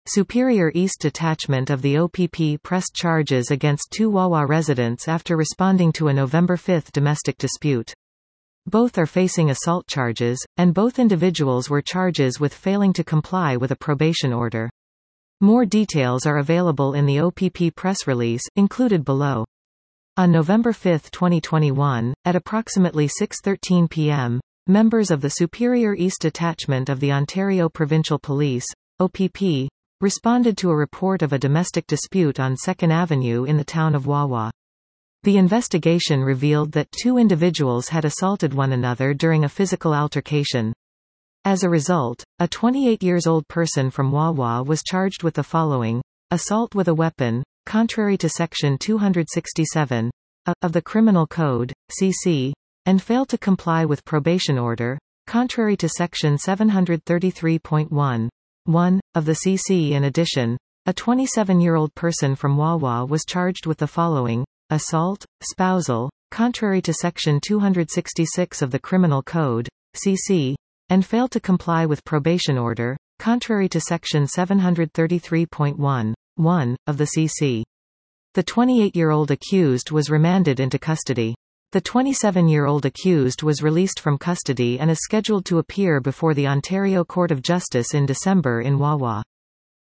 Superior East Detachment of the OPP pressed charges against 2 Wawa residents after responding to a November 5 domestic dispute. Both are facing assault charges, and both individuals were charged with failing to comply with a probation order. More details are available in the OPP press release, included below. On November 5, 2021, at approximately 6:13 p.m., members of the Superior East Detachment of the Ontario Provincial Police, OPP, responded to a report of a domestic dispute on 2nd Avenue in the town of Wawa. The investigation revealed that 2 individuals had assaulted one another during a physical altercation. As a result, a 28-year-old person from Wawa was charged with the following: assault with a weapon, contrary to Section 267 of the Criminal Code, CC, and failed to comply with probation order, contrary to Section 733.1. 1. of the CC. In addition, a 27-year-old person from Wawa was charged with the following: assault, spousal, contrary to Section 266 of the Criminal Code, CC, and failed to comply with probation order, contrary to Section 733.1. 1. of the CC. The 28-year-old accused was remanded into custody. The 27-year-old accused was released from custody and is scheduled to appear before the Ontario Court of Justice in December in Wawa.